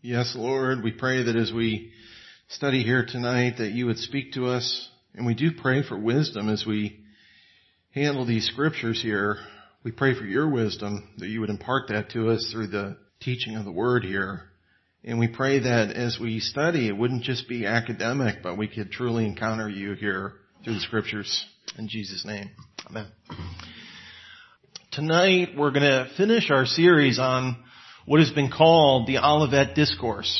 Yes, Lord, we pray that as we study here tonight that you would speak to us, and we do pray for wisdom as we handle these scriptures here. We pray for your wisdom, that you would impart that to us through the teaching of the word here. And we pray that as we study, it wouldn't just be academic, but we could truly encounter you here through the scriptures. In Jesus' name, amen. Tonight we're going to finish our series on what has been called the Olivet Discourse.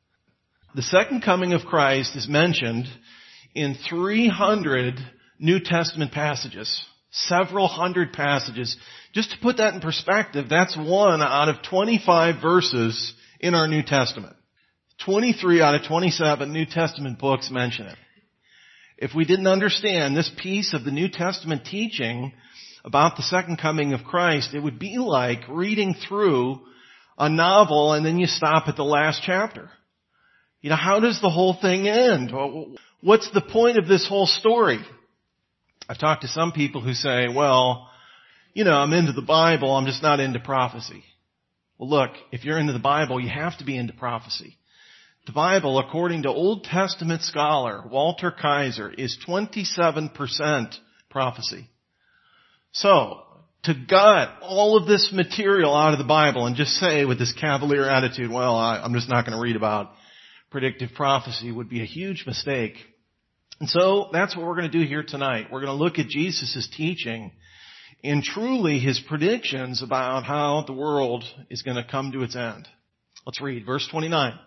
The second coming of Christ is mentioned in 300 New Testament passages, several hundred passages. Just to put that in perspective, that's 1 out of 25 verses in our New Testament. 23 out of 27 New Testament books mention it. If we didn't understand this piece of the New Testament teaching about the second coming of Christ, it would be like reading through a novel and then you stop at the last chapter. You know, how does the whole thing end? What's the point of this whole story? I've talked to some people who say, well, you know, I'm into the Bible, I'm just not into prophecy. Well, look, if you're into the Bible, you have to be into prophecy. The Bible, according to Old Testament scholar Walter Kaiser, is 27% prophecy. So, to gut all of this material out of the Bible and just say with this cavalier attitude, well, I'm just not going to read about predictive prophecy would be a huge mistake. And so that's what we're going to do here tonight. We're going to look at Jesus' teaching and truly his predictions about how the world is going to come to its end. Let's read verse 29.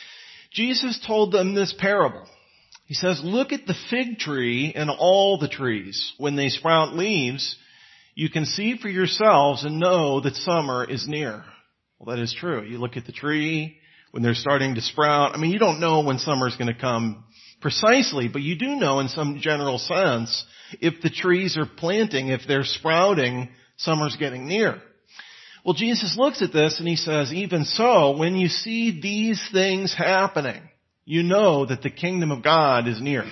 Jesus told them this parable. He says, look at the fig tree and all the trees. When they sprout leaves, you can see for yourselves and know that summer is near. Well, that is true. You look at the tree when they're starting to sprout. I mean, you don't know when summer is going to come precisely, but you do know in some general sense if the trees are planting, if they're sprouting, summer's getting near. Well, Jesus looks at this and he says, even so, when you see these things happening, you know that the kingdom of God is near.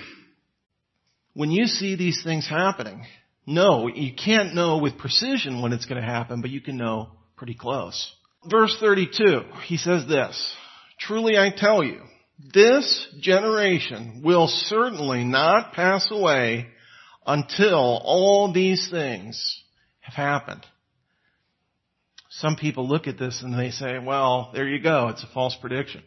When you see these things happening, no, you can't know with precision when it's going to happen, but you can know pretty close. Verse 32, he says this, truly I tell you, this generation will certainly not pass away until all these things have happened. Some people look at this and they say, well, there you go, it's a false prediction.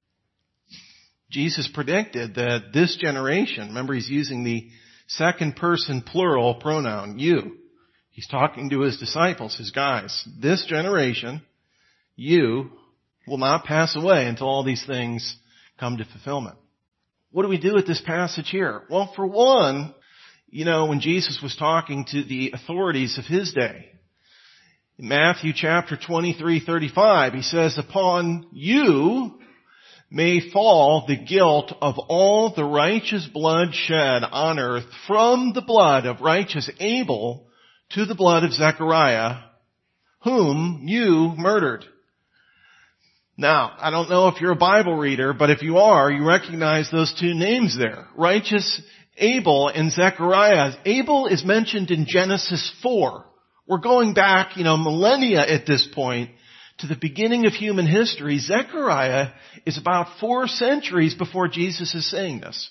Jesus predicted that this generation, remember he's using the second person plural pronoun, you. He's talking to his disciples, his guys. This generation, you, will not pass away until all these things come to fulfillment. What do we do with this passage here? Well, for one, you know, when Jesus was talking to the authorities of his day, in Matthew chapter 23:35, he says, upon you may fall the guilt of all the righteous blood shed on earth, from the blood of righteous Abel to the blood of Zechariah, whom you murdered. Now, I don't know if you're a Bible reader, but if you are, you recognize those two names there. Righteous Abel and Zechariah. Abel is mentioned in Genesis 4. We're going back, millennia at this point to the beginning of human history. Zechariah is about 4 centuries before Jesus is saying this.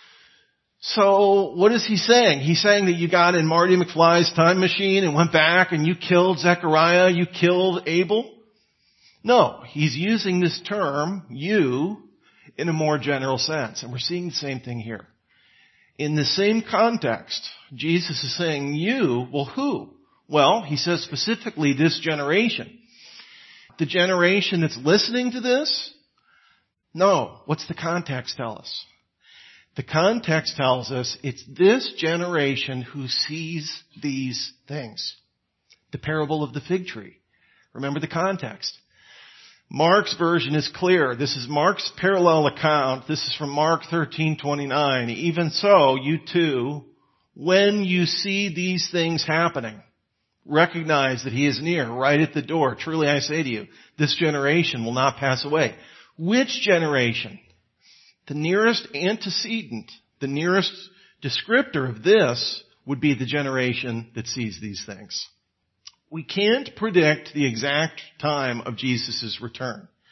So what is he saying? He's saying that you got in Marty McFly's time machine and went back and you killed Zechariah, you killed Abel? No, he's using this term, you, in a more general sense. And we're seeing the same thing here. In the same context, Jesus is saying you, well, who? Well, he says specifically this generation. The generation that's listening to this? No. What's the context tell us? The context tells us it's this generation who sees these things. The parable of the fig tree. Remember the context. Mark's version is clear. This is Mark's parallel account. This is from Mark 13:29. Even so, you too, when you see these things happening, recognize that he is near, right at the door. Truly I say to you, this generation will not pass away. Which generation? The nearest antecedent, the nearest descriptor of this would be the generation that sees these things. We can't predict the exact time of Jesus' return.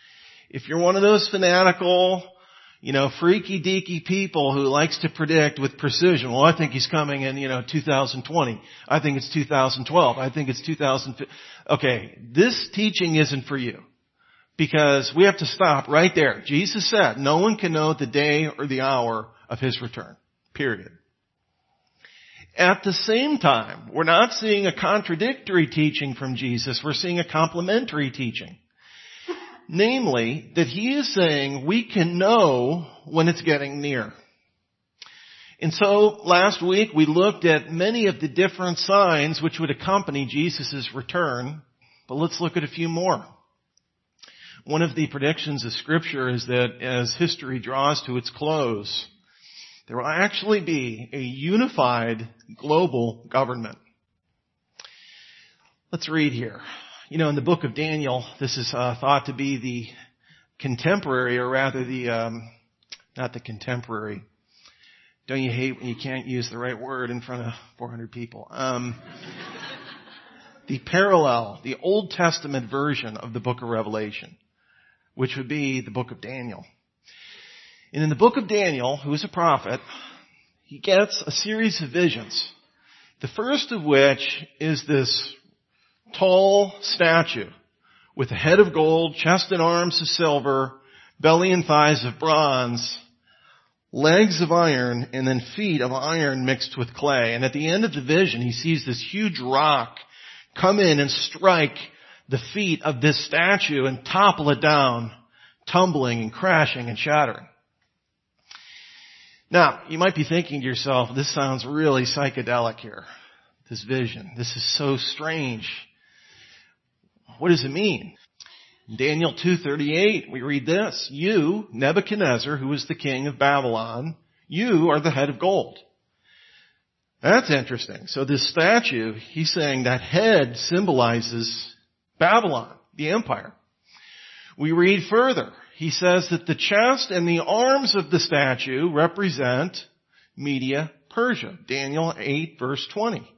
If you're one of those fanatical, freaky deaky people who likes to predict with precision, well, I think he's coming in, 2020. I think it's 2012. I think it's 2015. Okay, this teaching isn't for you. Because we have to stop right there. Jesus said, no one can know the day or the hour of his return. Period. At the same time, we're not seeing a contradictory teaching from Jesus. We're seeing a complementary teaching. Namely, that he is saying we can know when it's getting near. And so last week we looked at many of the different signs which would accompany Jesus' return. But let's look at a few more. One of the predictions of Scripture is that as history draws to its close, there will actually be a unified global government. Let's read here. In the book of Daniel, this is thought to be the contemporary, or rather not the contemporary. Don't you hate when you can't use the right word in front of 400 people? The parallel, the Old Testament version of the book of Revelation, which would be the book of Daniel. And in the book of Daniel, who is a prophet, he gets a series of visions. The first of which is this tall statue with a head of gold, chest and arms of silver, belly and thighs of bronze, legs of iron, and then feet of iron mixed with clay. And at the end of the vision, he sees this huge rock come in and strike the feet of this statue and topple it down, tumbling and crashing and shattering. Now, you might be thinking to yourself, this sounds really psychedelic here, this vision. This is so strange. What does it mean? In Daniel 2:38, we read this, you, Nebuchadnezzar, who is the king of Babylon, you are the head of gold. That's interesting. So this statue, he's saying that head symbolizes Babylon, the empire. We read further. He says that the chest and the arms of the statue represent Media Persia. Daniel 8 verse 20.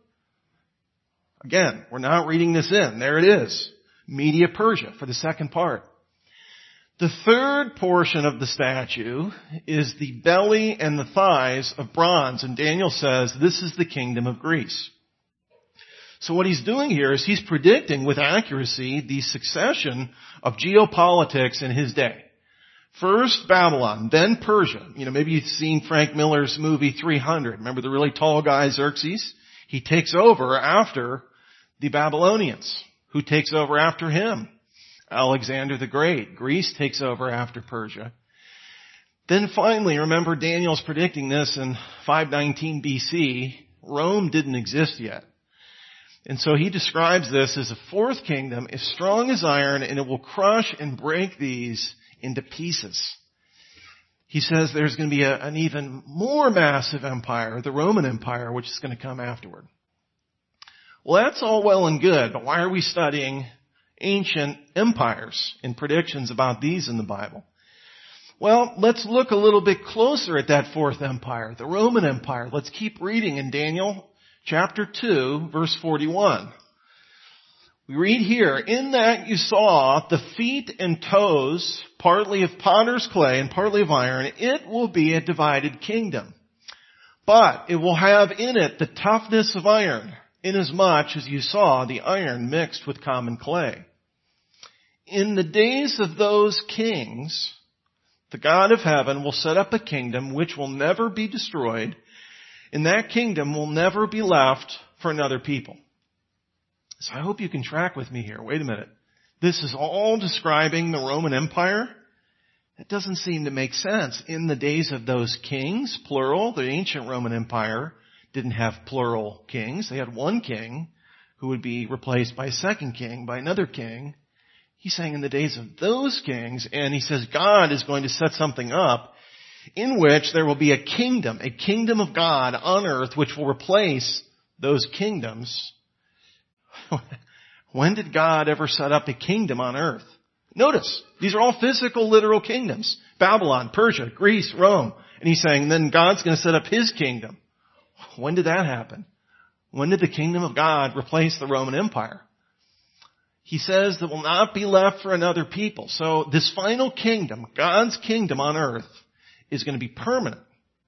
Again, we're not reading this in. There it is. Media Persia for the second part. The third portion of the statue is the belly and the thighs of bronze. And Daniel says this is the kingdom of Greece. So what he's doing here is he's predicting with accuracy the succession of geopolitics in his day. First Babylon, then Persia. Maybe you've seen Frank Miller's movie 300. Remember the really tall guy Xerxes? He takes over after the Babylonians. Who takes over after him? Alexander the Great. Greece takes over after Persia. Then finally, remember Daniel's predicting this in 519 BC. Rome didn't exist yet. And so he describes this as a fourth kingdom, as strong as iron, and it will crush and break these into pieces. He says there's going to be an even more massive empire, the Roman Empire, which is going to come afterward. Well, that's all well and good, but why are we studying ancient empires and predictions about these in the Bible? Well, let's look a little bit closer at that fourth empire, the Roman Empire. Let's keep reading in Daniel chapter 2, verse 41. We read here, in that you saw the feet and toes, partly of potter's clay and partly of iron, it will be a divided kingdom. But it will have in it the toughness of iron, inasmuch as you saw the iron mixed with common clay. In the days of those kings, the God of heaven will set up a kingdom which will never be destroyed, and that kingdom will never be left for another people. So I hope you can track with me here. Wait a minute. This is all describing the Roman Empire? It doesn't seem to make sense. In the days of those kings, plural, the ancient Roman Empire didn't have plural kings. They had one king who would be replaced by a second king, by another king. He's saying in the days of those kings, and he says God is going to set something up in which there will be a kingdom of God on earth which will replace those kingdoms. When did God ever set up a kingdom on earth? Notice, these are all physical, literal kingdoms. Babylon, Persia, Greece, Rome. And he's saying then God's going to set up his kingdom. When did that happen? When did the kingdom of God replace the Roman Empire? he says that will not be left for another people. So this final kingdom, God's kingdom on earth, is going to be permanent.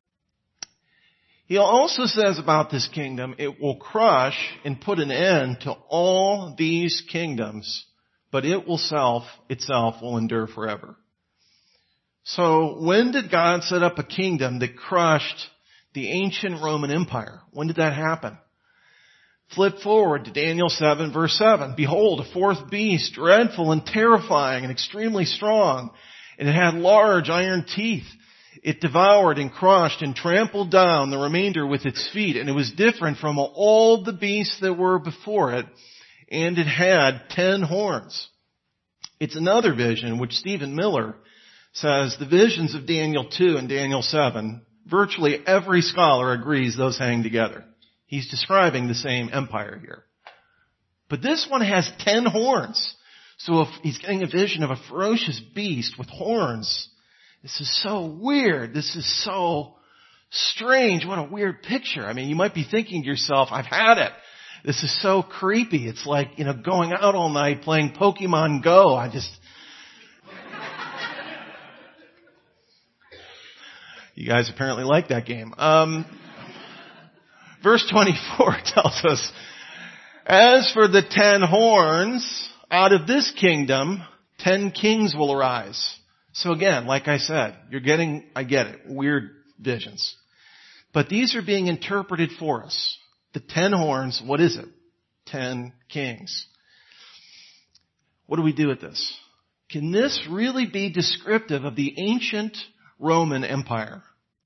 He also says about this kingdom, it will crush and put an end to all these kingdoms, but it itself will endure forever. So when did God set up a kingdom that crushed the ancient Roman Empire? When did that happen? Flip forward to Daniel 7 verse 7. Behold, a fourth beast, dreadful and terrifying and extremely strong, and it had large iron teeth. It devoured and crushed and trampled down the remainder with its feet, and it was different from all the beasts that were before it, and it had 10 horns. It's another vision which Stephen Miller says the visions of Daniel 2 and Daniel 7, virtually every scholar agrees those hang together. He's describing the same empire here. But this one has 10 horns. So if he's getting a vision of a ferocious beast with horns, this is so weird. This is so strange. What a weird picture. I mean, you might be thinking to yourself, I've had it. This is so creepy. It's like, going out all night playing Pokemon Go. You guys apparently like that game. Verse 24 tells us, as for the 10 horns, out of this kingdom, 10 kings will arise. So again, like I said, I get it, weird visions. But these are being interpreted for us. The 10 horns, what is it? 10 kings. What do we do with this? Can this really be descriptive of the ancient Roman Empire?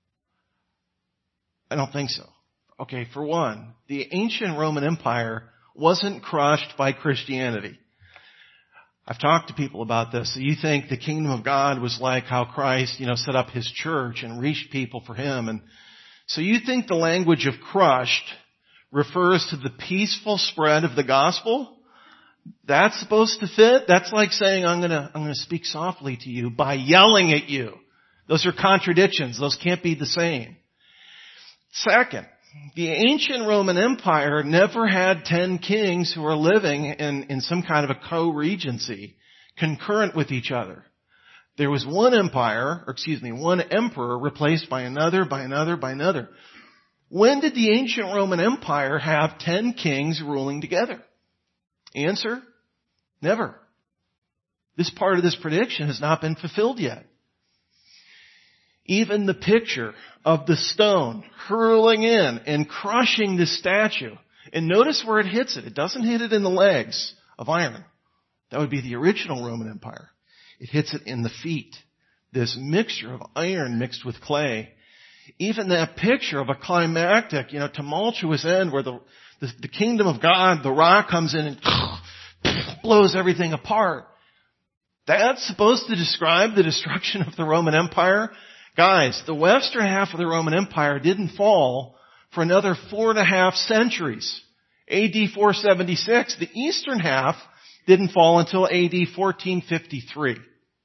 I don't think so. Okay, for one, the ancient Roman Empire wasn't crushed by Christianity. I've talked to people about this. So you think the kingdom of God was like how Christ, set up his church and reached people for him. And so you think the language of crushed refers to the peaceful spread of the gospel? That's supposed to fit? That's like saying, I'm gonna speak softly to you by yelling at you. Those are contradictions. Those can't be the same. Second, the ancient Roman Empire never had 10 kings who were living in some kind of a co-regency, concurrent with each other. There was one emperor replaced by another, by another, by another. When did the ancient Roman Empire have 10 kings ruling together? Answer, never. This part of this prediction has not been fulfilled yet. Even the picture of the stone hurling in and crushing the statue. And notice where it hits it. It doesn't hit it in the legs of iron. That would be the original Roman Empire. It hits it in the feet. This mixture of iron mixed with clay. Even that picture of a climactic, tumultuous end where the kingdom of God, the rock comes in and blows everything apart. That's supposed to describe the destruction of the Roman Empire. Guys, the western half of the Roman Empire didn't fall for another 4.5 centuries. AD 476. The eastern half didn't fall until AD 1453.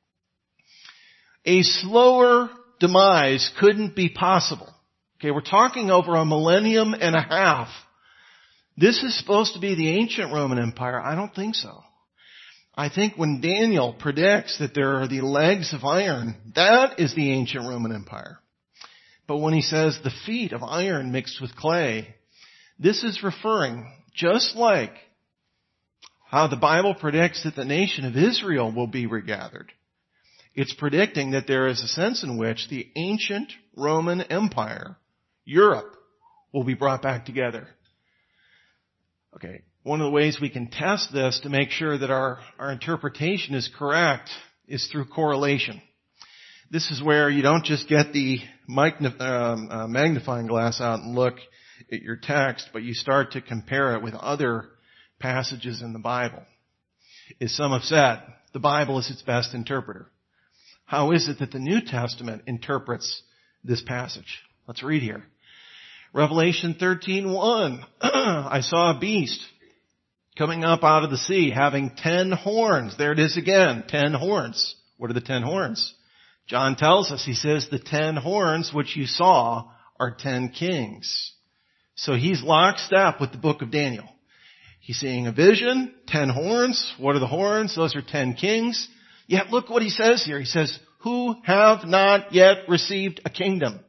A slower demise couldn't be possible. Okay, we're talking over a millennium and a half. This is supposed to be the ancient Roman Empire. I don't think so. I think when Daniel predicts that there are the legs of iron, that is the ancient Roman Empire. But when he says the feet of iron mixed with clay, this is referring, just like how the Bible predicts that the nation of Israel will be regathered. It's predicting that there is a sense in which the ancient Roman Empire, Europe, will be brought back together. Okay. One of the ways we can test this to make sure that our interpretation is correct is through correlation. This is where you don't just get the magnifying glass out and look at your text, but you start to compare it with other passages in the Bible. As some have said, the Bible is its best interpreter. How is it that the New Testament interprets this passage? Let's read here. Revelation 13:1. I saw a beast coming up out of the sea, having 10 horns. There it is again, 10 horns. What are the 10 horns? John tells us, he says, the 10 horns which you saw are 10 kings. So he's lockstep with the book of Daniel. He's seeing a vision, 10 horns. What are the horns? Those are 10 kings. Yet look what he says here. He says, who have not yet received a kingdom.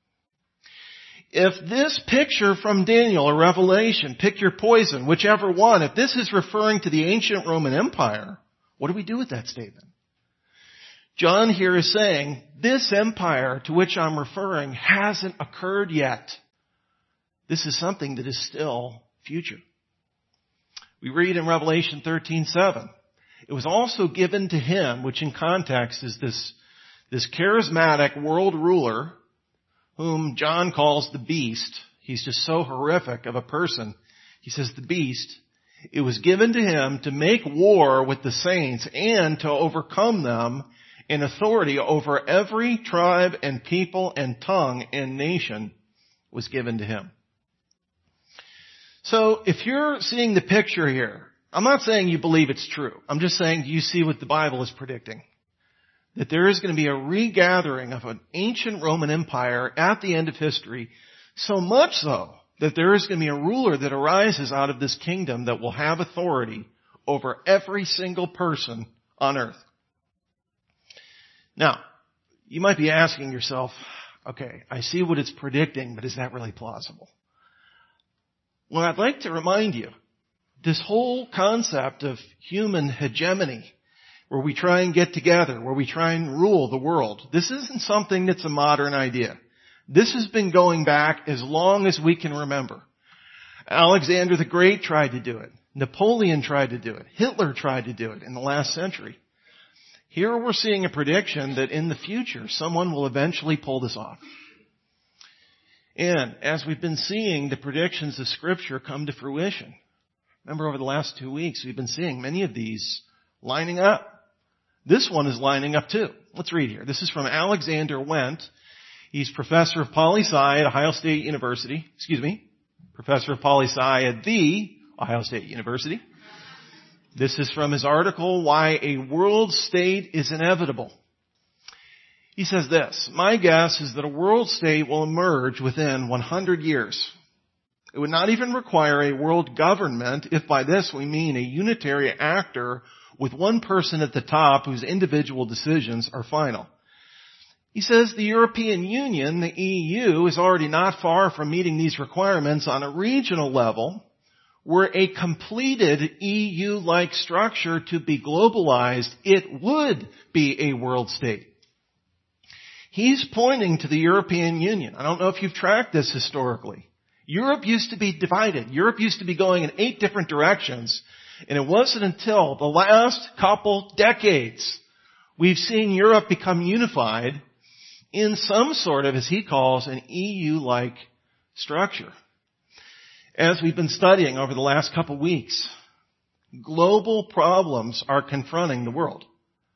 If this picture from Daniel or Revelation, pick your poison, whichever one, if this is referring to the ancient Roman Empire, what do we do with that statement? John here is saying, this empire to which I'm referring hasn't occurred yet. This is something that is still future. We read in Revelation 13:7, it was also given to him, which in context is this charismatic world ruler whom John calls the beast. He's just so horrific of a person. He says the beast. It was given to him to make war with the saints and to overcome them, in authority over every tribe and people and tongue and nation was given to him. So if you're seeing the picture here, I'm not saying you believe it's true. I'm just saying, do you see what the Bible is predicting? That there is going to be a regathering of an ancient Roman Empire at the end of history, so much so that there is going to be a ruler that arises out of this kingdom that will have authority over every single person on earth. Now, you might be asking yourself, okay, I see what it's predicting, but is that really plausible? Well, I'd like to remind you, this whole concept of human hegemony, where we try and get together, where we try and rule the world, this isn't something that's a modern idea. This has been going back as long as we can remember. Alexander the Great tried to do it. Napoleon tried to do it. Hitler tried to do it in the last century. Here we're seeing a prediction that in the future, someone will eventually pull this off. And as we've been seeing the predictions of Scripture come to fruition, remember over the last 2 weeks, we've been seeing many of these lining up. This one is lining up too. Let's read here. This is from Alexander Wendt. He's professor of poli-sci at Ohio State University. Professor of poli-sci at the Ohio State University. This is from his article, Why a World State is Inevitable. He says this, my guess is that a world state will emerge within 100 years. It would not even require a world government, if by this we mean a unitary actor with one person at the top whose individual decisions are final. He says the European Union, the EU, is already not far from meeting these requirements on a regional level. Were a completed EU-like structure to be globalized, it would be a world state. He's pointing to the European Union. I don't know if you've tracked this historically. Europe used to be divided. Europe used to be going in 8 different directions. And it wasn't until the last couple decades we've seen Europe become unified in some sort of, as he calls, an EU-like structure. As we've been studying over the last couple weeks, global problems are confronting the world.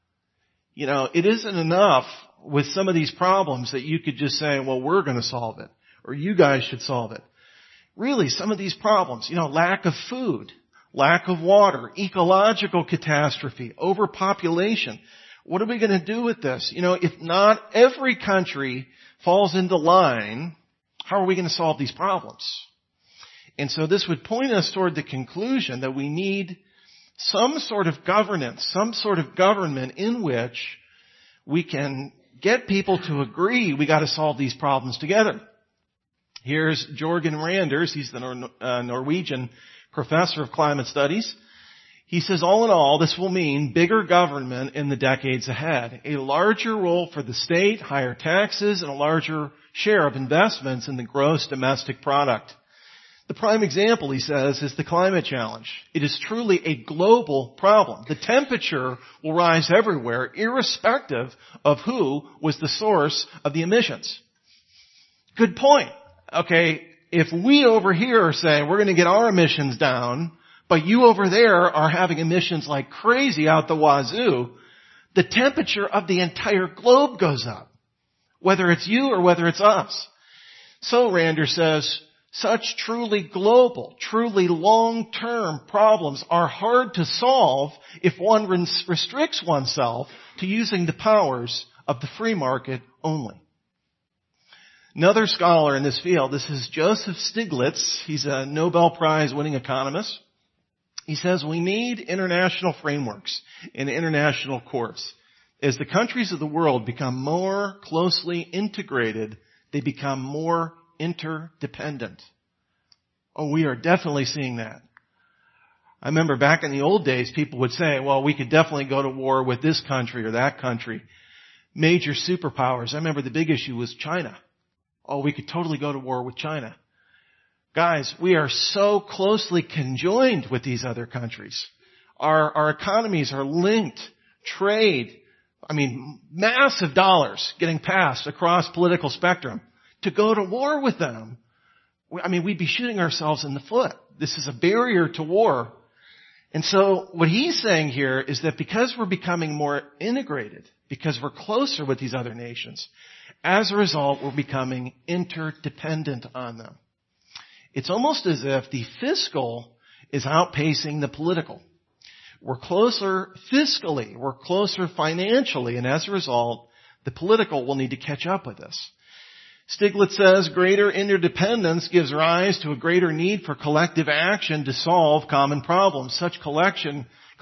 You know, it isn't enough with some of these problems that you could just say, well, we're going to solve it, or you guys should solve it. Really, some of these problems, lack of food, lack of water, ecological catastrophe, overpopulation. What are we going to do with this? If not every country falls into line, how are we going to solve these problems? And so this would point us toward the conclusion that we need some sort of governance, some sort of government in which we can get people to agree we got to solve these problems together. Here's Jorgen Randers. He's the Norwegian professor of climate studies. He says, all in all, this will mean bigger government in the decades ahead, a larger role for the state, higher taxes, and a larger share of investments in the gross domestic product. The prime example, he says, is the climate challenge. It is truly a global problem. The temperature will rise everywhere, irrespective of who was the source of the emissions. Good point. Okay, if we over here are saying we're going to get our emissions down, but you over there are having emissions like crazy out the wazoo, the temperature of the entire globe goes up, whether it's you or whether it's us. So Rander says, such truly global, truly long-term problems are hard to solve if one restricts oneself to using the powers of the free market only. Another scholar in this field, this is Joseph Stiglitz. He's a Nobel Prize winning economist. He says we need international frameworks and international courts. As the countries of the world become more closely integrated, they become more interdependent. Oh, we are definitely seeing that. I remember back in the old days, people would say, well, we could definitely go to war with this country or that country. Major superpowers. I remember the big issue was China. Oh, we could totally go to war with China. Guys, we are so closely conjoined with these other countries. Our economies are linked. Trade. Massive dollars getting passed across political spectrum. To go to war with them, we'd be shooting ourselves in the foot. This is a barrier to war. And so what he's saying here is that because we're becoming more integrated, because we're closer with these other nations, as a result, we're becoming interdependent on them. It's almost as if the fiscal is outpacing the political. We're closer fiscally, we're closer financially, and as a result, the political will need to catch up with us. Stiglitz says greater interdependence gives rise to a greater need for collective action to solve common problems. Such collective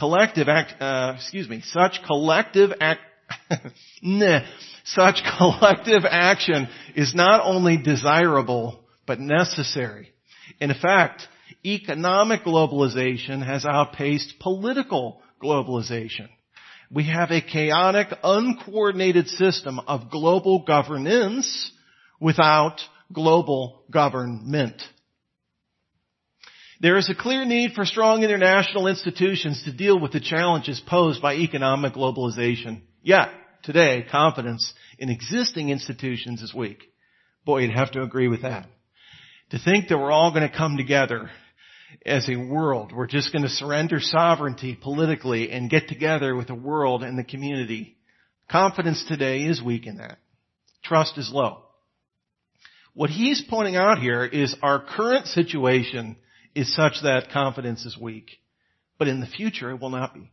action is not only desirable, but necessary. In fact, economic globalization has outpaced political globalization. We have a chaotic, uncoordinated system of global governance without global government. There is a clear need for strong international institutions to deal with the challenges posed by economic globalization. Yet, today, confidence in existing institutions is weak. Boy, you'd have to agree with that. To think that we're all going to come together as a world, we're just going to surrender sovereignty politically and get together with the world and the community. Confidence today is weak in that. Trust is low. What he's pointing out here is our current situation is such that confidence is weak. But in the future, it will not be.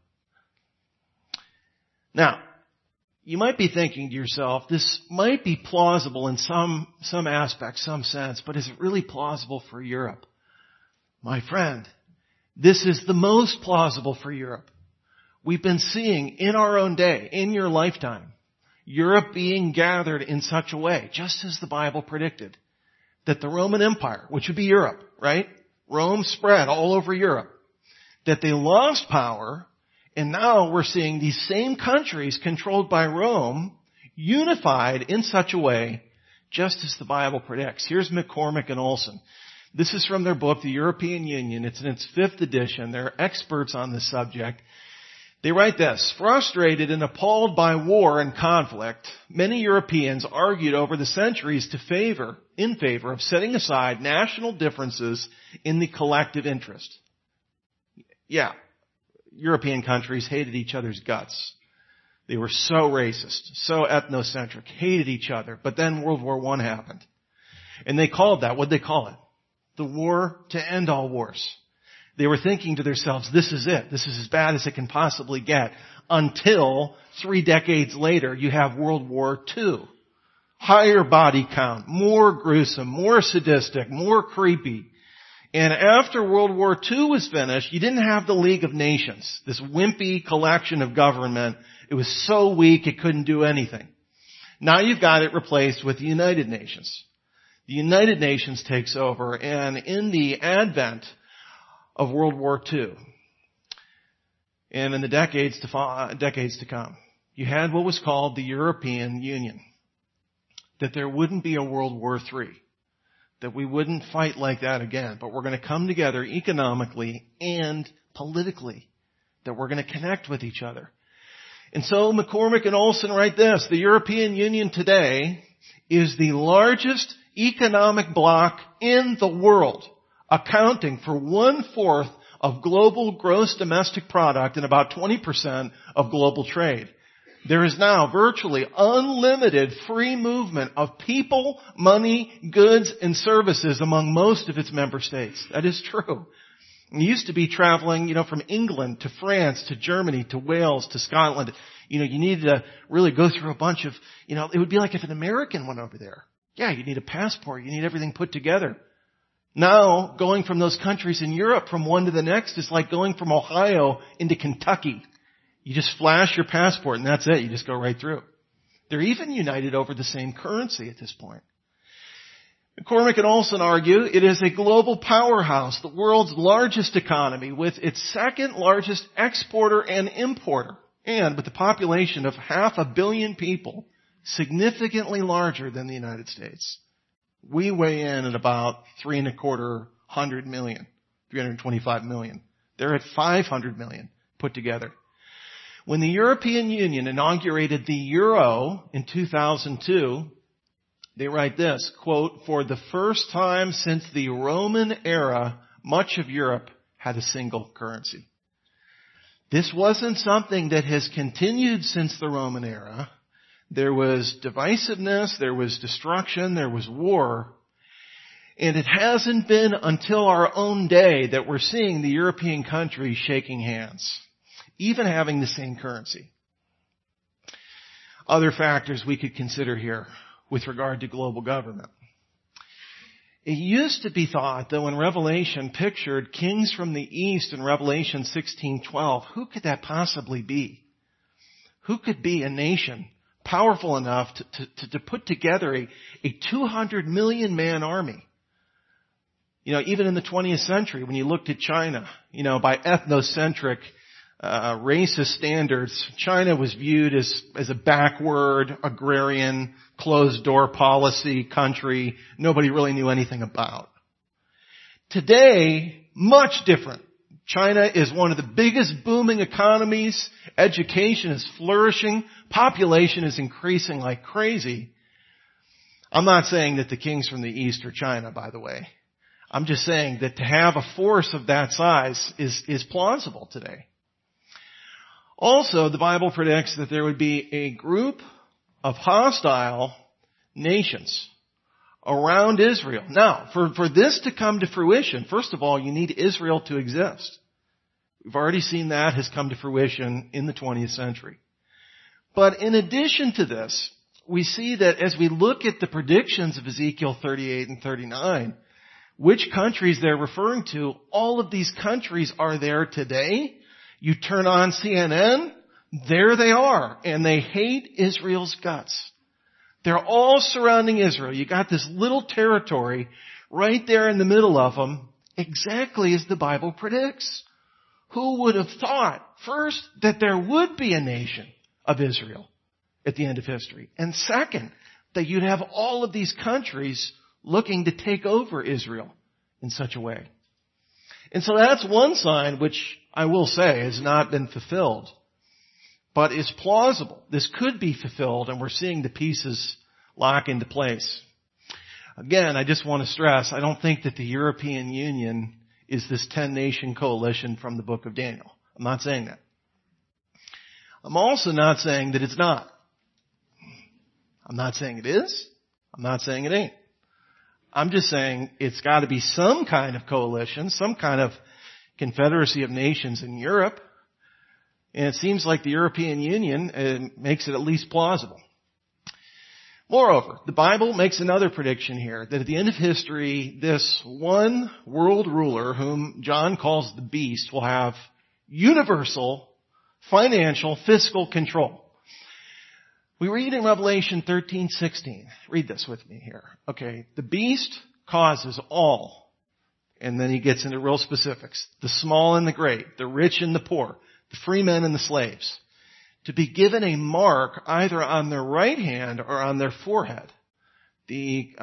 Now, you might be thinking to yourself, this might be plausible in some aspect, some sense, but is it really plausible for Europe? My friend, this is the most plausible for Europe. We've been seeing in our own day, in your lifetime, Europe being gathered in such a way, just as the Bible predicted, that the Roman Empire, which would be Europe, right? Rome spread all over Europe, that they lost power, and now we're seeing these same countries controlled by Rome unified in such a way, just as the Bible predicts. Here's McCormick and Olson. This is from their book, The European Union. It's in its 5th edition. They're experts on this subject. They write this: frustrated and appalled by war and conflict, many Europeans argued over the centuries in favor of setting aside national differences in the collective interest. Yeah, European countries hated each other's guts. They were so racist, so ethnocentric, hated each other. But then World War I happened. And they called that, what'd they call it? The war to end all wars. They were thinking to themselves, this is it. This is as bad as it can possibly get. Until 3 decades later, you have World War II. Higher body count, more gruesome, more sadistic, more creepy. And after World War II was finished, you didn't have the League of Nations, this wimpy collection of government. It was so weak it couldn't do anything. Now you've got it replaced with the United Nations. The United Nations takes over, and in the advent of World War II, and in the decades to come, you had what was called the European Union. That there wouldn't be a World War III. That we wouldn't fight like that again, but we're going to come together economically and politically. That we're going to connect with each other. And so McCormick and Olson write this: the European Union today is the largest economic bloc in the world, accounting for 1/4 of global gross domestic product and about 20% of global trade. There is now virtually unlimited free movement of people, money, goods, and services among most of its member states. That is true. It used to be traveling, from England to France to Germany to Wales to Scotland. You needed to really go through a bunch of, it would be like if an American went over there. Yeah, you need a passport. You need everything put together. Now, going from those countries in Europe from one to the next is like going from Ohio into Kentucky. You just flash your passport and that's it. You just go right through. They're even united over the same currency at this point. McCormick and Olson argue it is a global powerhouse, the world's largest economy, with its second largest exporter and importer, and with a population of 500 million people, significantly larger than the United States. We weigh in at about 325 million. They're at 500 million put together. When the European Union inaugurated the euro in 2002, they write this, quote, "For the first time since the Roman era, much of Europe had a single currency." This wasn't something that has continued since the Roman era. There was divisiveness, there was destruction, there was war. And it hasn't been until our own day that we're seeing the European countries shaking hands, even having the same currency. Other factors we could consider here with regard to global government. It used to be thought that when Revelation pictured kings from the east in Revelation 16:12, who could that possibly be? Who could be a nation powerful enough to put together a 200 million man army? You know, even in the 20th century, when you looked at China, you know, by ethnocentric racist standards, China was viewed as a backward, agrarian, closed-door policy country nobody really knew anything about. Today, much different. China is one of the biggest booming economies. Education is flourishing. Population is increasing like crazy. I'm not saying that the kings from the East are China, by the way. I'm just saying that to have a force of that size is plausible today. Also, the Bible predicts that there would be a group of hostile nations around Israel. Now, for this to come to fruition, first of all, you need Israel to exist. We've already seen that has come to fruition in the 20th century. But in addition to this, we see that as we look at the predictions of Ezekiel 38 and 39, which countries they're referring to, all of these countries are there today. You turn on CNN, there they are, and they hate Israel's guts. They're all surrounding Israel. You got this little territory right there in the middle of them, exactly as the Bible predicts. Who would have thought, first, that there would be a nation of Israel at the end of history? And second, that you'd have all of these countries looking to take over Israel in such a way. And so that's one sign which I will say has not been fulfilled, but is plausible. This could be fulfilled, and we're seeing the pieces lock into place. Again, I just want to stress, I don't think that the European Union is this 10-nation coalition from the book of Daniel. I'm not saying that. I'm also not saying that it's not. I'm not saying it is. I'm not saying it ain't. I'm just saying it's got to be some kind of coalition, some kind of confederacy of nations in Europe. And it seems like the European Union makes it at least plausible. Moreover, the Bible makes another prediction here, that at the end of history, this one world ruler, whom John calls the beast, will have universal financial fiscal control. We read in Revelation 13:16. Read this with me here. Okay, the beast causes all, and then he gets into real specifics, the small and the great, the rich and the poor, the free men and the slaves, to be given a mark either on their right hand or on their forehead. The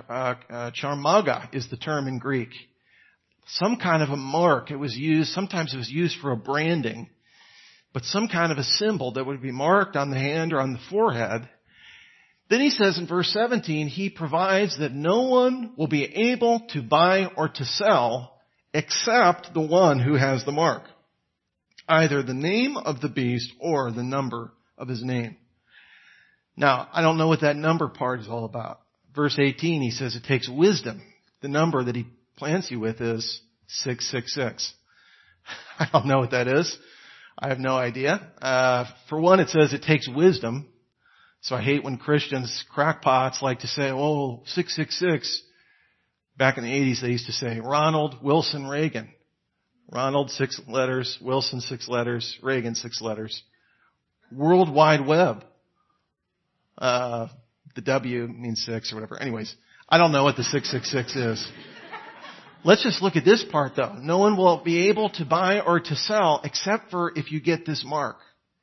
charmaga is the term in Greek. Some kind of a mark. Sometimes it was used for a branding, but some kind of a symbol that would be marked on the hand or on the forehead. Then he says in verse 17, he provides that no one will be able to buy or to sell except the one who has the mark, either the name of the beast or the number of his name. Now, I don't know what that number part is all about. Verse 18, he says it takes wisdom. The number that he plants you with is 666. I don't know what that is. I have no idea. For one, it says it takes wisdom. So I hate when Christians, crackpots, like to say, oh, 666, Back in the 80s, they used to say Ronald Wilson Reagan. Ronald, 6 letters. Wilson, 6 letters. Reagan, 6 letters. World Wide Web. The W means 6 or whatever. Anyways, I don't know what the 666 is. Let's just look at this part though. No one will be able to buy or to sell except for if you get this mark.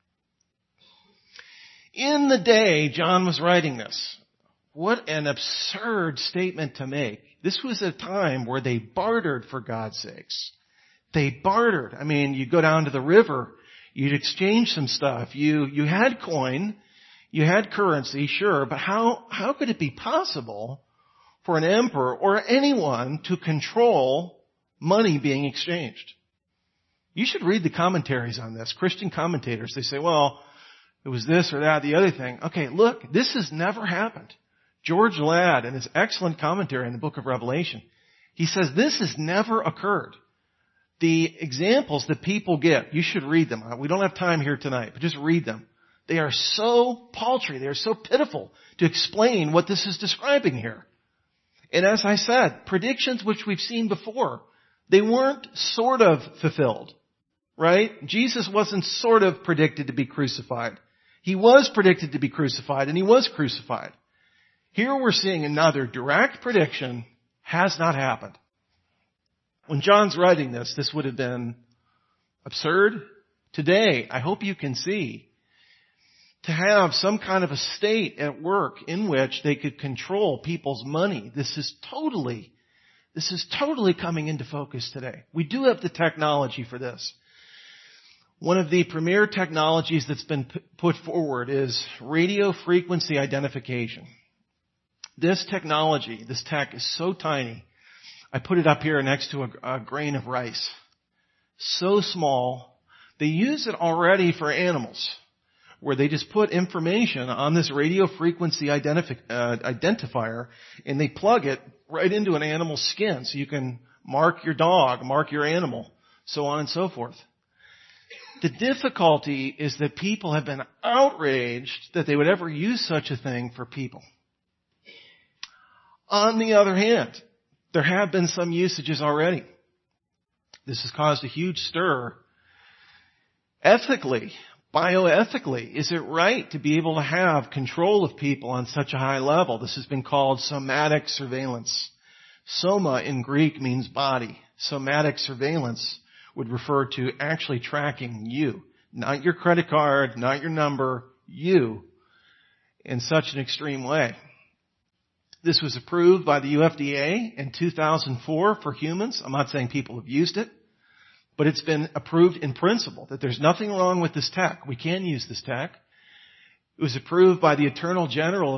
In the day John was writing this, what an absurd statement to make. This was a time where they bartered, for God's sakes. They bartered. I mean, you go down to the river, you'd exchange some stuff. You had coin, you had currency, sure, but how could it be possible for an emperor or anyone to control money being exchanged? You should read the commentaries on this. Christian commentators, they say, well, it was this or that, the other thing. Okay, look, this has never happened. George Ladd, in his excellent commentary in the book of Revelation, he says this has never occurred. The examples that people give, you should read them. We don't have time here tonight, but just read them. They are so paltry, they are so pitiful to explain what this is describing here. And as I said, predictions which we've seen before, they weren't sort of fulfilled, right? Jesus wasn't sort of predicted to be crucified. He was predicted to be crucified, and he was crucified. Here we're seeing another direct prediction has not happened. When John's writing this, this would have been absurd. Today, I hope you can see, to have some kind of a state at work in which they could control people's money. This is totally coming into focus today. We do have the technology for this. One of the premier technologies that's been put forward is radio frequency identification. This technology, this tech is so tiny. I put it up here next to a grain of rice. So small. They use it already for animals, where they just put information on this radio frequency identifier, and they plug it right into an animal's skin, so you can mark your dog, mark your animal, so on and so forth. The difficulty is that people have been outraged that they would ever use such a thing for people. On the other hand, there have been some usages already. This has caused a huge stir. Ethically, bioethically, is it right to be able to have control of people on such a high level? This has been called somatic surveillance. Soma in Greek means body. Somatic surveillance would refer to actually tracking you. Not your credit card, not your number, you, in such an extreme way. This was approved by the UFDA in 2004 for humans. I'm not saying people have used it, but it's been approved in principle that there's nothing wrong with this tech. We can use this tech. It was approved by the Attorney General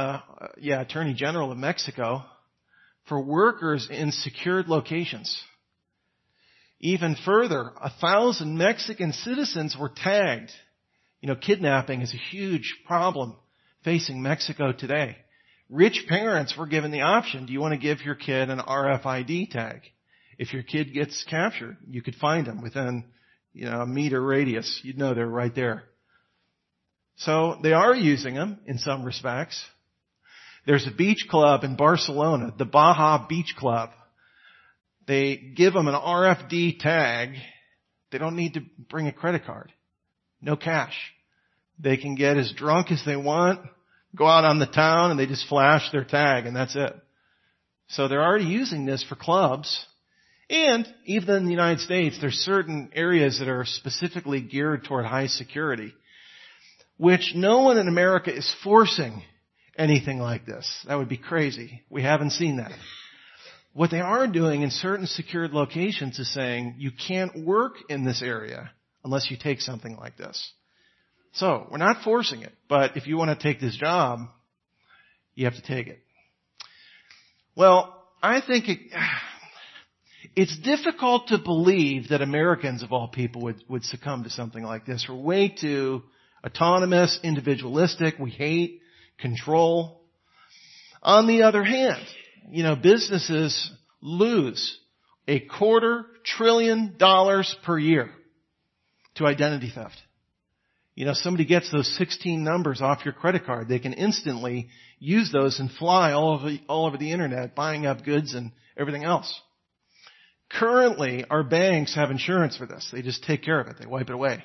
of Mexico for workers in secured locations. Even further, 1,000 Mexican citizens were tagged. Kidnapping is a huge problem facing Mexico today. Rich parents were given the option, do you want to give your kid an RFID tag? If your kid gets captured, you could find them within, a meter radius. You'd know they're right there. So they are using them in some respects. There's a beach club in Barcelona, the Baja Beach Club. They give them an RFID tag. They don't need to bring a credit card. No cash. They can get as drunk as they want, go out on the town, and they just flash their tag, and that's it. So they're already using this for clubs. And even in the United States, there's certain areas that are specifically geared toward high security, which no one in America is forcing anything like this. That would be crazy. We haven't seen that. What they are doing in certain secured locations is saying you can't work in this area unless you take something like this. So we're not forcing it, but if you want to take this job, you have to take it. Well, I think it's difficult to believe that Americans of all people would succumb to something like this. We're way too autonomous, individualistic. We hate control. On the other hand, businesses lose $250 billion per year to identity theft. somebody gets those 16 numbers off your credit card, they can instantly use those and fly all over the internet, buying up goods and everything else. Currently, our banks have insurance for this. They just take care of it. They wipe it away.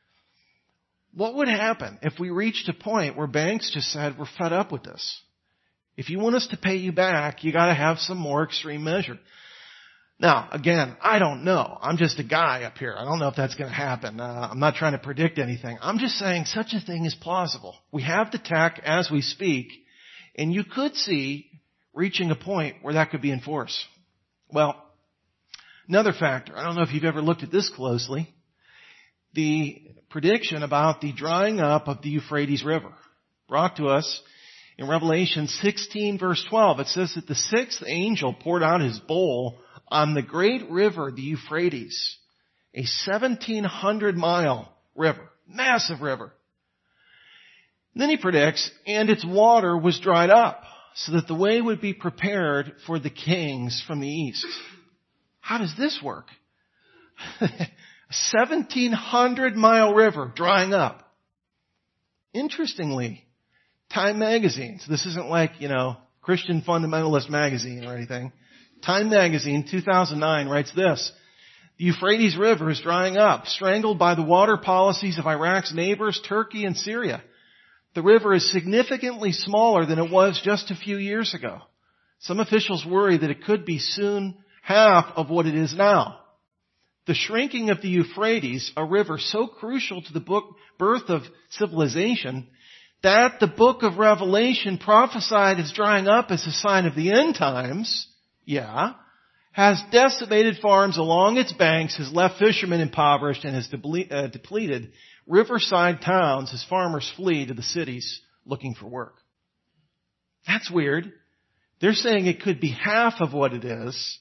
What would happen if we reached a point where banks just said, we're fed up with this? If you want us to pay you back, you got to have some more extreme measure. Now, again, I don't know. I'm just a guy up here. I don't know if that's going to happen. I'm not trying to predict anything. I'm just saying such a thing is plausible. We have the tech as we speak, and you could see reaching a point where that could be enforced. Well, another factor, I don't know if you've ever looked at this closely, the prediction about the drying up of the Euphrates River brought to us in Revelation 16 verse 12. It says that the sixth angel poured out his bowl on the great river, the Euphrates, a 1,700-mile river, massive river. And then he predicts, and its water was dried up, so that the way would be prepared for the kings from the east. How does this work? A 1,700-mile river drying up. Interestingly, Time magazine, so this isn't like, Christian Fundamentalist magazine or anything. Time magazine, 2009, writes this: the Euphrates River is drying up, strangled by the water policies of Iraq's neighbors, Turkey and Syria. The river is significantly smaller than it was just a few years ago. Some officials worry that it could be soon half of what it is now. The shrinking of the Euphrates, a river so crucial to the birth of civilization, that the book of Revelation prophesied as drying up as a sign of the end times, has decimated farms along its banks, has left fishermen impoverished, and has depleted riverside towns as farmers flee to the cities looking for work. That's weird. They're saying it could be half of what it is.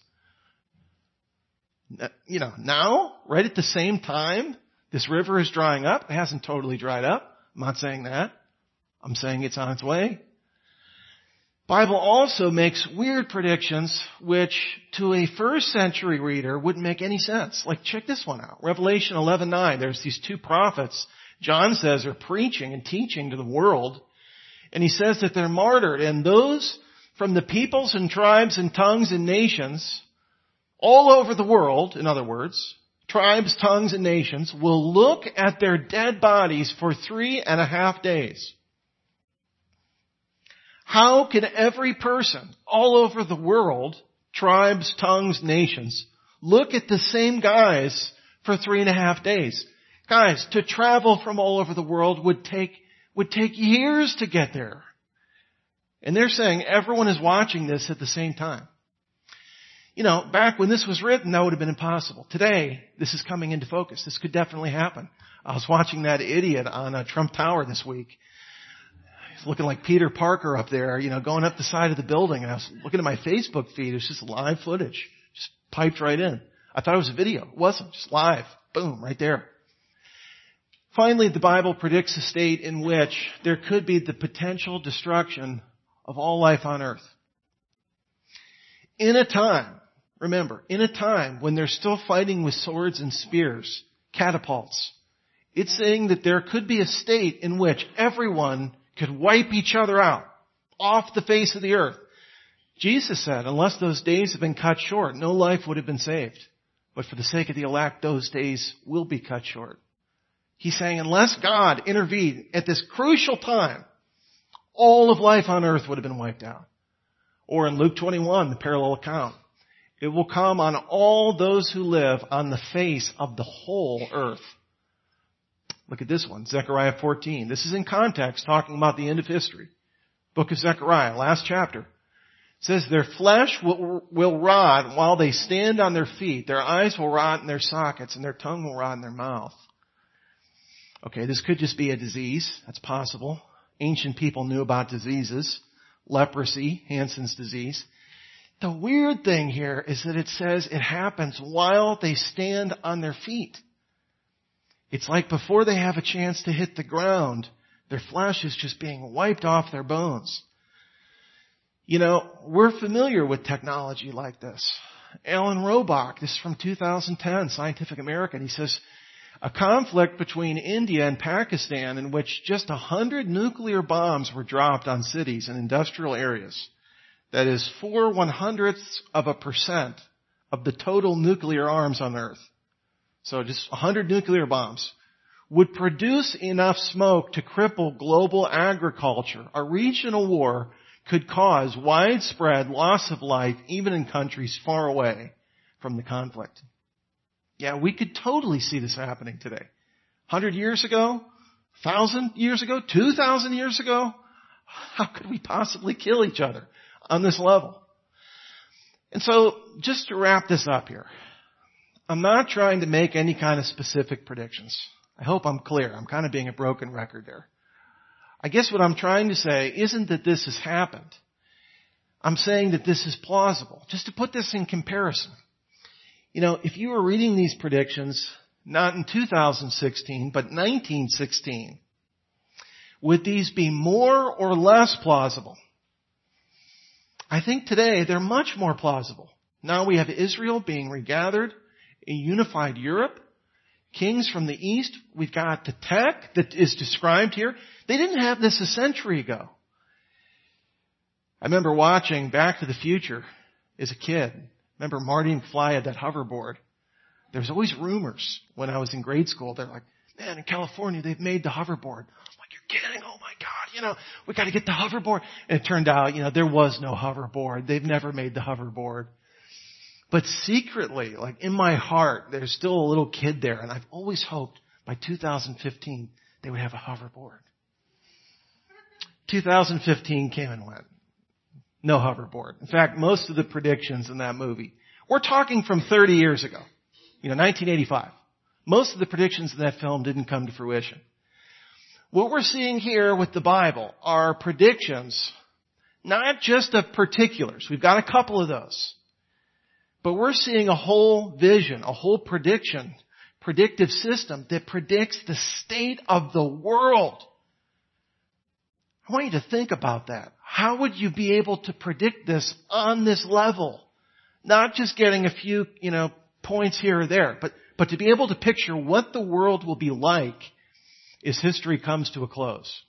Now, right at the same time, this river is drying up. It hasn't totally dried up. I'm not saying that. I'm saying it's on its way. Bible also makes weird predictions which to a first century reader wouldn't make any sense. Like, check this one out. Revelation 11:9. There's these two prophets, John says, are preaching and teaching to the world. And he says that they're martyred. And those from the peoples and tribes and tongues and nations all over the world, in other words, tribes, tongues, and nations, will look at their dead bodies for 3.5 days. How can every person all over the world, tribes, tongues, nations, look at the same guys for 3.5 days? Guys, to travel from all over the world would take years to get there. And they're saying everyone is watching this at the same time. Back when this was written, that would have been impossible. Today, this is coming into focus. This could definitely happen. I was watching that idiot on Trump Tower this week. He's looking like Peter Parker up there, going up the side of the building. And I was looking at my Facebook feed. It was just live footage. Just piped right in. I thought it was a video. It wasn't. Just live. Boom, right there. Finally, the Bible predicts a state in which there could be the potential destruction of all life on earth. In a time when they're still fighting with swords and spears, catapults, it's saying that there could be a state in which everyone could wipe each other out off the face of the earth. Jesus said, unless those days have been cut short, no life would have been saved. But for the sake of the elect, those days will be cut short. He's saying unless God intervened at this crucial time, all of life on earth would have been wiped out. Or in Luke 21, the parallel account, it will come on all those who live on the face of the whole earth. Look at this one, Zechariah 14. This is in context talking about the end of history. Book of Zechariah, last chapter. It says, their flesh will rot while they stand on their feet. Their eyes will rot in their sockets and their tongue will rot in their mouth. Okay, this could just be a disease. That's possible. Ancient people knew about diseases. Leprosy, Hansen's disease. The weird thing here is that it says it happens while they stand on their feet. It's like before they have a chance to hit the ground, their flesh is just being wiped off their bones. We're familiar with technology like this. Alan Robach, this is from 2010, Scientific American, he says, A conflict between India and Pakistan in which just 100 nuclear bombs were dropped on cities and industrial areas. That is 0.04% of the total nuclear arms on Earth. So just 100 nuclear bombs would produce enough smoke to cripple global agriculture. A regional war could cause widespread loss of life even in countries far away from the conflict. Yeah, we could totally see this happening today. 100 years ago, 1,000 years ago, 2,000 years ago, how could we possibly kill each other on this level? And so, just to wrap this up here, I'm not trying to make any kind of specific predictions. I hope I'm clear. I'm kind of being a broken record there. I guess what I'm trying to say isn't that this has happened. I'm saying that this is plausible. Just to put this in comparison. You know, if you were reading these predictions, not in 2016, but 1916, would these be more or less plausible? I think today they're much more plausible. Now we have Israel being regathered, a unified Europe, kings from the east. We've got the tech that is described here. They didn't have this a century ago. I remember watching Back to the Future as a kid. Remember Marty McFly had that hoverboard. There's always rumors when I was in grade school. They're like, man, in California, they've made the hoverboard. I'm like, you're kidding? Oh my God, we got to get the hoverboard. And it turned out, there was no hoverboard. They've never made the hoverboard. But secretly, like in my heart, there's still a little kid there. And I've always hoped by 2015, they would have a hoverboard. 2015 came and went. No hoverboard. In fact, most of the predictions in that movie, we're talking from 30 years ago, 1985. Most of the predictions in that film didn't come to fruition. What we're seeing here with the Bible are predictions, not just of particulars. We've got a couple of those. But we're seeing a whole vision, a whole predictive system that predicts the state of the world. I want you to think about that. How would you be able to predict this on this level? Not just getting a few, points here or there, but to be able to picture what the world will be like as history comes to a close.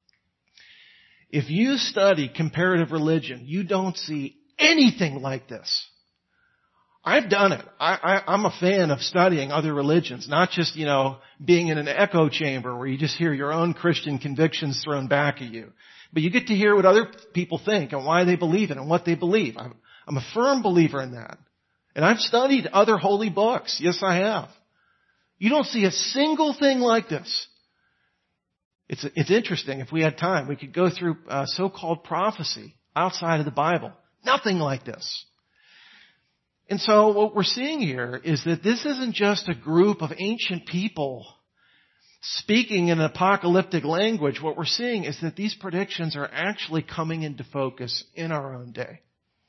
If you study comparative religion, you don't see anything like this. I've done it. I'm a fan of studying other religions, not just, being in an echo chamber where you just hear your own Christian convictions thrown back at you. But you get to hear what other people think and why they believe it and what they believe. I'm a firm believer in that. And I've studied other holy books. Yes, I have. You don't see a single thing like this. It's interesting. If we had time, we could go through so-called prophecy outside of the Bible. Nothing like this. And so what we're seeing here is that this isn't just a group of ancient people speaking in an apocalyptic language. What we're seeing is that these predictions are actually coming into focus in our own day.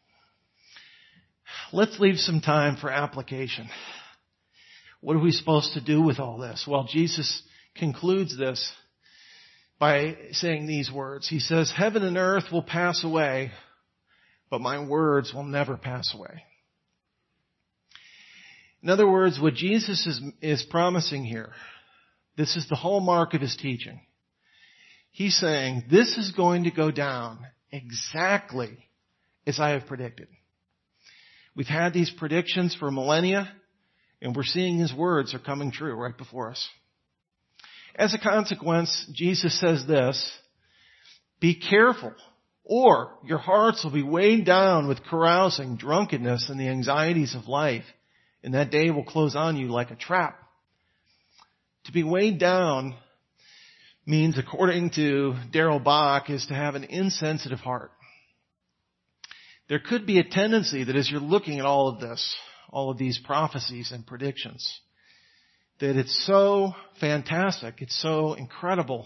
Let's leave some time for application. What are we supposed to do with all this? Well, Jesus concludes this by saying these words. He says, heaven and earth will pass away, but my words will never pass away. In other words, what Jesus is promising here, this is the hallmark of his teaching. He's saying, this is going to go down exactly as I have predicted. We've had these predictions for millennia, and we're seeing his words are coming true right before us. As a consequence, Jesus says this, be careful, or your hearts will be weighed down with carousing, drunkenness, and the anxieties of life. And that day will close on you like a trap. To be weighed down means, according to Darrell Bach, is to have an insensitive heart. There could be a tendency that as you're looking at all of this, all of these prophecies and predictions, that it's so fantastic, it's so incredible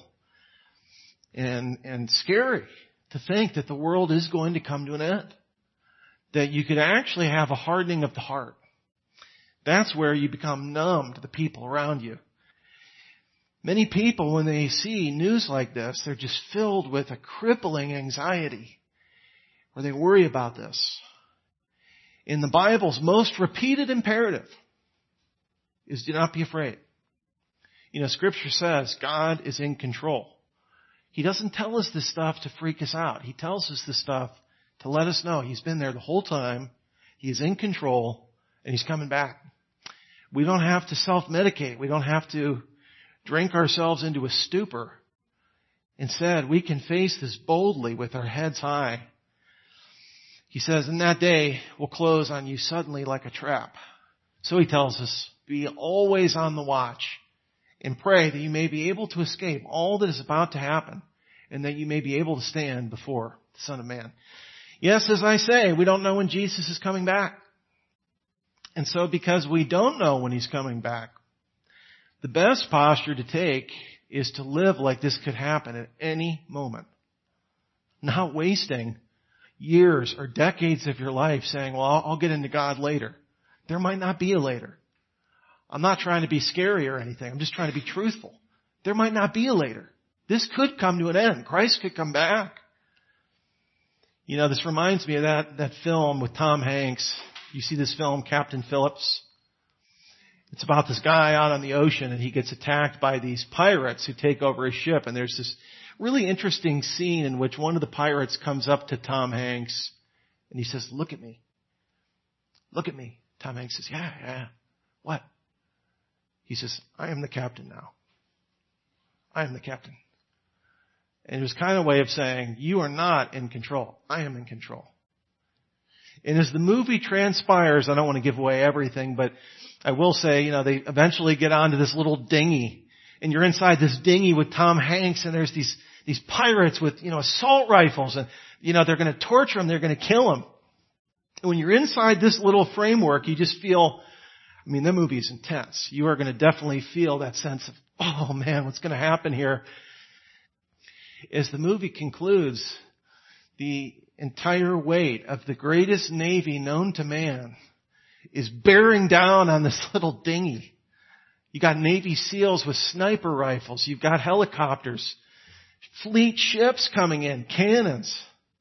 and scary to think that the world is going to come to an end. That you could actually have a hardening of the heart. That's where you become numb to the people around you. Many people, when they see news like this, they're just filled with a crippling anxiety, where they worry about this. In the Bible's most repeated imperative is do not be afraid. Scripture says God is in control. He doesn't tell us this stuff to freak us out. He tells us this stuff to let us know He's been there the whole time. He is in control, and He's coming back. We don't have to self-medicate. We don't have to drink ourselves into a stupor. Instead, we can face this boldly with our heads high. He says, in that day will close on you suddenly like a trap. So He tells us, be always on the watch and pray that you may be able to escape all that is about to happen and that you may be able to stand before the Son of Man. Yes, as I say, we don't know when Jesus is coming back. And so because we don't know when He's coming back, the best posture to take is to live like this could happen at any moment. Not wasting years or decades of your life saying, well, I'll get into God later. There might not be a later. I'm not trying to be scary or anything. I'm just trying to be truthful. There might not be a later. This could come to an end. Christ could come back. This reminds me of that film with Tom Hanks. You see this film, Captain Phillips? It's about this guy out on the ocean, and he gets attacked by these pirates who take over his ship. And there's this really interesting scene in which one of the pirates comes up to Tom Hanks, and he says, look at me. Look at me. Tom Hanks says, yeah. What? He says, I am the captain now. I am the captain. And it was kind of a way of saying, you are not in control. I am in control. And as the movie transpires, I don't want to give away everything, but I will say, they eventually get onto this little dinghy. And you're inside this dinghy with Tom Hanks, and there's these pirates with, assault rifles. And, they're going to torture him. They're going to kill him. And when you're inside this little framework, you just feel, the movie is intense. You are going to definitely feel that sense of, oh man, what's going to happen here? As the movie concludes, the entire weight of the greatest navy known to man is bearing down on this little dinghy. You got Navy SEALs with sniper rifles. You've got helicopters, fleet ships coming in, cannons.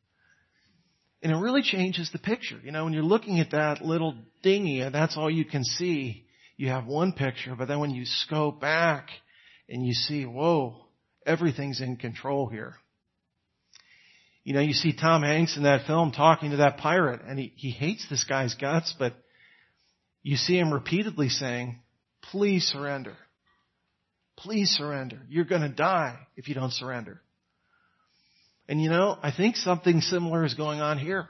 And it really changes the picture. When you're looking at that little dinghy and that's all you can see, you have one picture. But then when you scope back and you see, whoa, everything's in control here. You see Tom Hanks in that film talking to that pirate, and he hates this guy's guts, but you see him repeatedly saying, please surrender. Please surrender. You're going to die if you don't surrender. And I think something similar is going on here,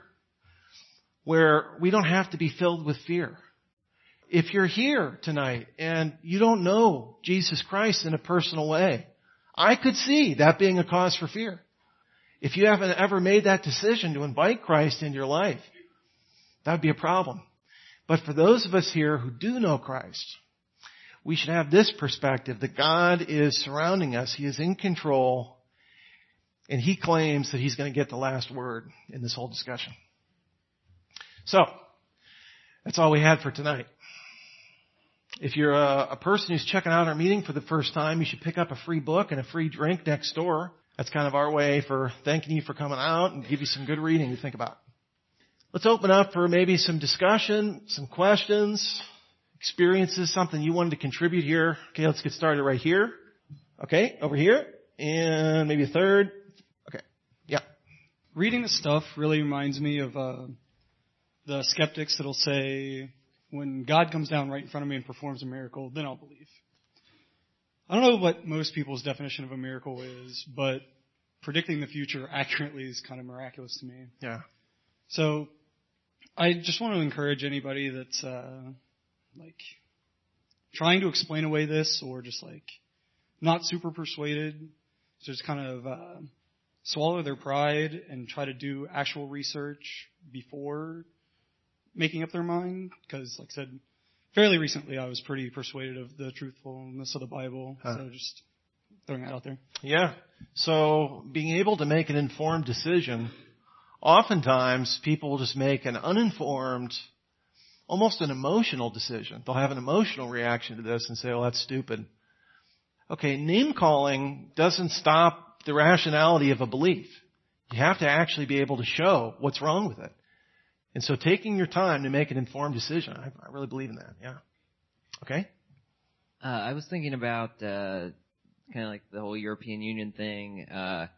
where we don't have to be filled with fear. If you're here tonight and you don't know Jesus Christ in a personal way, I could see that being a cause for fear. If you haven't ever made that decision to invite Christ into your life, that would be a problem. But for those of us here who do know Christ, we should have this perspective that God is surrounding us. He is in control. And He claims that He's going to get the last word in this whole discussion. So, that's all we had for tonight. If you're a person who's checking out our meeting for the first time, you should pick up a free book and a free drink next door. That's kind of our way for thanking you for coming out and give you some good reading to think about. Let's open up for maybe some discussion, some questions, experiences, something you wanted to contribute here. Okay, let's get started right here. Okay, over here. And maybe a third. Okay, yeah. Reading this stuff really reminds me of the skeptics that'll say, when God comes down right in front of me and performs a miracle, then I'll believe. I don't know what most people's definition of a miracle is, but predicting the future accurately is kind of miraculous to me. Yeah. So I just want to encourage anybody that's trying to explain away this or just not super persuaded, to just kind of swallow their pride and try to do actual research before making up their mind. Because, like I said, fairly recently I was pretty persuaded of the truthfulness of the Bible. So just throwing that out there. Yeah. So being able to make an informed decision, oftentimes people will just make an uninformed, almost an emotional decision. They'll have an emotional reaction to this and say, well, that's stupid. Okay, name calling doesn't stop the rationality of a belief. You have to actually be able to show what's wrong with it. And so taking your time to make an informed decision, I really believe in that, yeah. Okay? I was thinking about kind of like the whole European Union thing.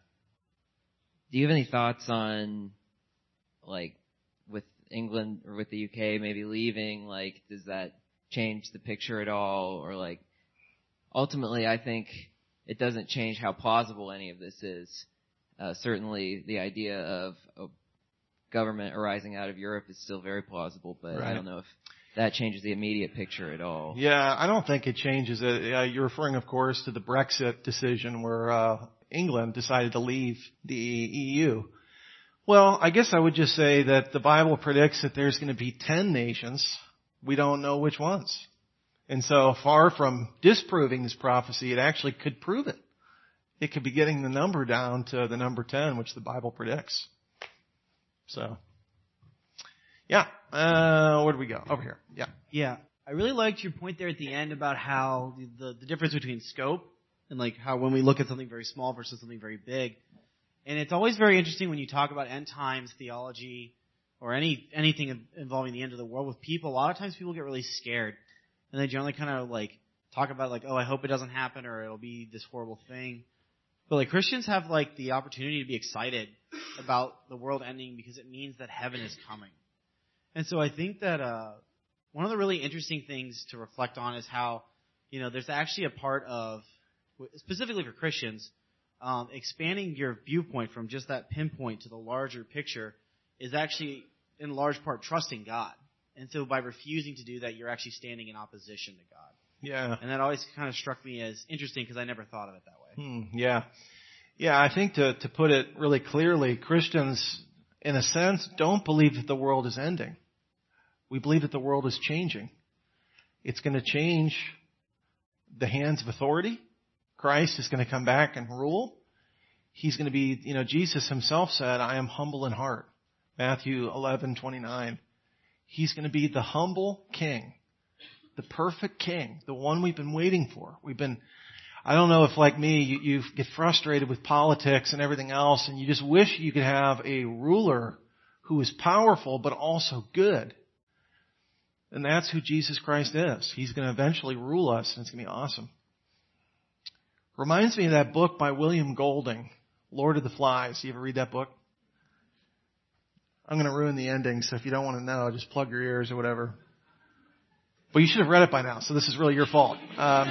Do you have any thoughts on, like, with England or with the UK maybe leaving, like, does that change the picture at all? Or, like, ultimately I think it doesn't change how plausible any of this is. Certainly the idea of a government arising out of Europe is still very plausible, but Right. I don't know if that changes the immediate picture at all. Yeah, I don't think it changes it. You're referring, of course, to the Brexit decision where England decided to leave the EU. Well, I guess I would just say that the Bible predicts that there's going to be 10 nations. We don't know which ones. And so far from disproving this prophecy, it actually could prove it. It could be getting the number down to the number 10, which the Bible predicts. So, yeah. Where do we go? Over here. Yeah. Yeah. I really liked your point there at the end about how the difference between scope and like how when we look at something very small versus something very big. And it's always very interesting when you talk about end times theology or anything involving the end of the world with people. A lot of times people get really scared and they generally kind of like talk about like, oh, I hope it doesn't happen or it'll be this horrible thing. But like Christians have like the opportunity to be excited about the world ending because it means that heaven is coming. And so I think that one of the really interesting things to reflect on is how, you know, there's actually a part of, specifically for Christians, expanding your viewpoint from just that pinpoint to the larger picture is actually in large part trusting God. And so by refusing to do that, you're actually standing in opposition to God. Yeah. And that always kind of struck me as interesting because I never thought of it that way. Yeah. Yeah, I think to put it really clearly, Christians, in a sense, don't believe that the world is ending. We believe that the world is changing. It's going to change the hands of authority. Christ is going to come back and rule. He's going to be, you know, Jesus himself said, I am humble in heart. Matthew 11:29. He's going to be the humble king, the perfect king, the one we've been waiting for. I don't know if like me, you get frustrated with politics and everything else and you just wish you could have a ruler who is powerful but also good. And that's who Jesus Christ is. He's going to eventually rule us and it's going to be awesome. Reminds me of that book by William Golding, Lord of the Flies. You ever read that book? I'm going to ruin the ending, so if you don't want to know, just plug your ears or whatever. But you should have read it by now, so this is really your fault.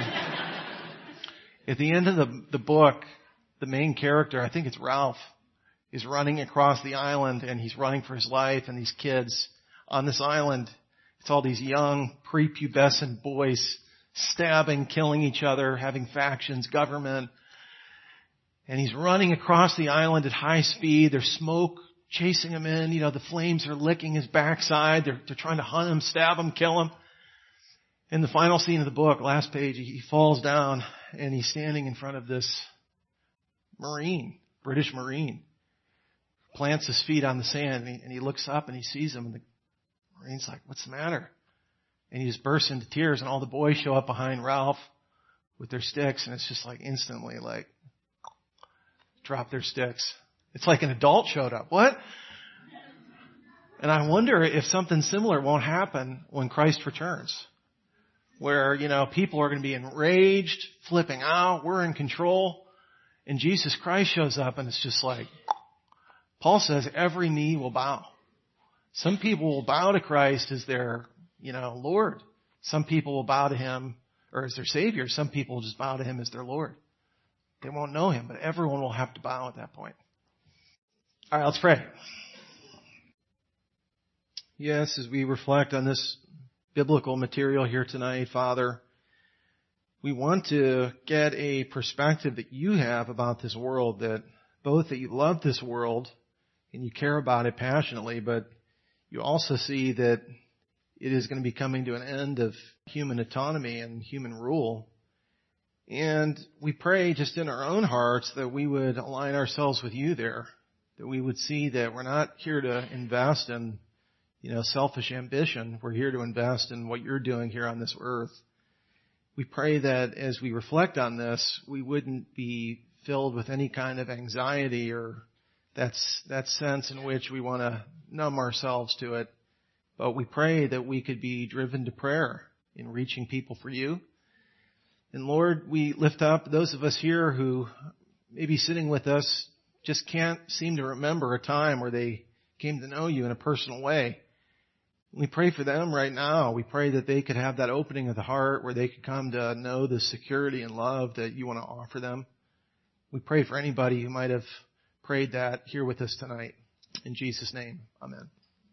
At the end of the book, the main character, I think it's Ralph, is running across the island and he's running for his life and these kids on this island. It's all these young, prepubescent boys stabbing, killing each other, having factions, government. And he's running across the island at high speed. There's smoke chasing him in. You know, the flames are licking his backside. They're trying to hunt him, stab him, kill him. In the final scene of the book, last page, he falls down and he's standing in front of this Marine, British Marine. Plants his feet on the sand and he looks up and he sees him and the Marine's like, what's the matter? And he just bursts into tears and all the boys show up behind Ralph with their sticks and it's just like instantly like drop their sticks. It's like an adult showed up. What? And I wonder if something similar won't happen when Christ returns. Where, you know, people are going to be enraged, flipping out, we're in control. And Jesus Christ shows up and it's just like, Paul says every knee will bow. Some people will bow to Christ as their, you know, Lord. Some people will bow to him or as their Savior. Some people will just bow to him as their Lord. They won't know him, but everyone will have to bow at that point. All right, let's pray. Yes, as we reflect on this biblical material here tonight, Father, we want to get a perspective that you have about this world, that both that you love this world and you care about it passionately, but you also see that it is going to be coming to an end of human autonomy and human rule. And we pray just in our own hearts that we would align ourselves with you there, that we would see that we're not here to invest in, you know, selfish ambition. We're here to invest in what you're doing here on this earth. We pray that as we reflect on this, we wouldn't be filled with any kind of anxiety or that sense in which we want to numb ourselves to it. But we pray that we could be driven to prayer in reaching people for you. And Lord, we lift up those of us here who maybe sitting with us just can't seem to remember a time where they came to know you in a personal way. We pray for them right now. We pray that they could have that opening of the heart where they could come to know the security and love that you want to offer them. We pray for anybody who might have prayed that here with us tonight. In Jesus' name, amen.